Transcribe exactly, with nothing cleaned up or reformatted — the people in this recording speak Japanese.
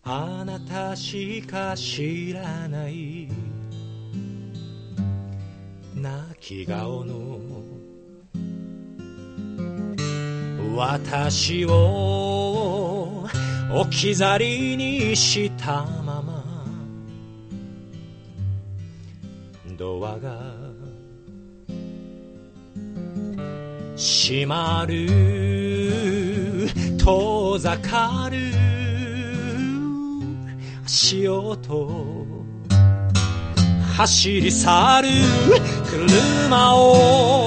あなたしか知らない泣き顔の私を置き去りにしたままドアが閉まる遠ざかる足音走り去る車を